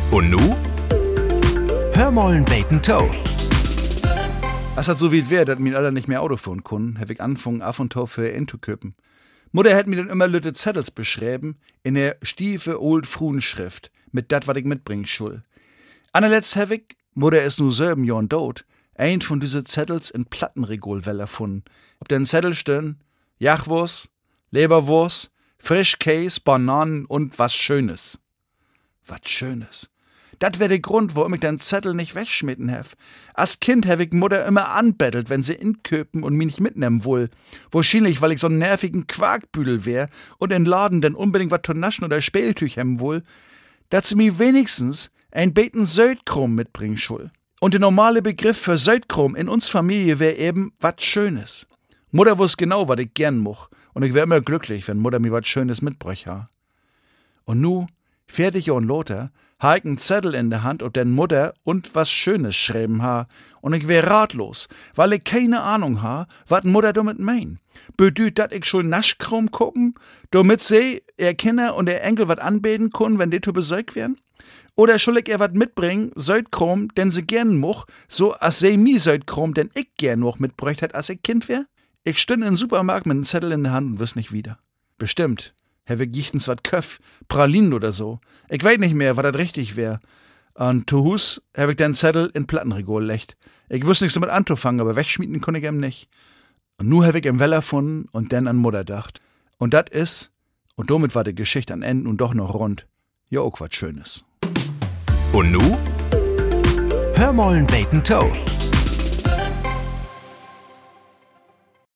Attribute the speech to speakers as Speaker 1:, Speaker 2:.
Speaker 1: Und nu? Hör mollen beten Toe.
Speaker 2: Als das so wie wär, dass mir alle nicht mehr Auto fahren können, hab ich angefangen, af und zu für einzuköpen. Mutter hat mir dann immer Lütte Zettels beschrieben, in der stiefe, old fruen Schrift, mit dat, wat ich mitbringen schul. Anerletzt hab ich, Mutter ist nu 7 Jahren tot, ein von diese Zettels in Plattenregolweller gefunden. Auf den Zettel stehen Jachwurst, Leberwurst, Frischkäse, Bananen und was Schönes. Was Schönes. Dat wär der Grund, warum ich den Zettel nicht wegschmitten hef. Als Kind hab ich Mutter immer anbettelt, wenn sie inköpen und mich nicht mitnehmen wohl. Wahrscheinlich, weil ich so einen nervigen Quarkbüdel wär und in Laden denn unbedingt wat zu naschen oder Spältüch hem wohl, dat sie mir wenigstens ein Beten Södkrom mitbringen schul. Und der normale Begriff für Södkrom in uns Familie wär eben wat Schönes. Mutter wusst genau, wat ich gern moch, und ich wär immer glücklich, wenn Mutter mir wat Schönes mitbräuch ha. Und nu, fertig und Lothar, ha ich einen Zettel in der Hand und den Mutter und was Schönes schreiben ha, und ich wär ratlos, weil ich keine Ahnung ha, wat Mutter damit mein. Bedüht, dat ich schon Naschkrom gucken, damit sie, ihr Kinder und der Enkel wat anbeten können, wenn die zu besäugt werden? Oder soll ich ihr wat mitbringen, Södkrom, den sie gern moch, so as sie mi Södkrom, den ich gern noch mitbräucht hat, als ich Kind wär? Ich stünd in den Supermarkt mit einem Zettel in der Hand und wüsst nicht wieder. Bestimmt. Herr gichtens wat Köff, Pralinen oder so. Ich weiß nicht mehr, was das richtig wär. Und zu Hus hab ich den Zettel in Plattenregol lecht. Ich wüsste nichts damit anzufangen, aber wegschmieden konnte ich ihm nicht. Und nu hab ich im Weller gefunden und dann an Mutter dacht. Und dat is, und damit war die Geschichte an Enden und doch noch rund, ja auch wat Schönes.
Speaker 1: Und nu? Hör mollen beten Toe.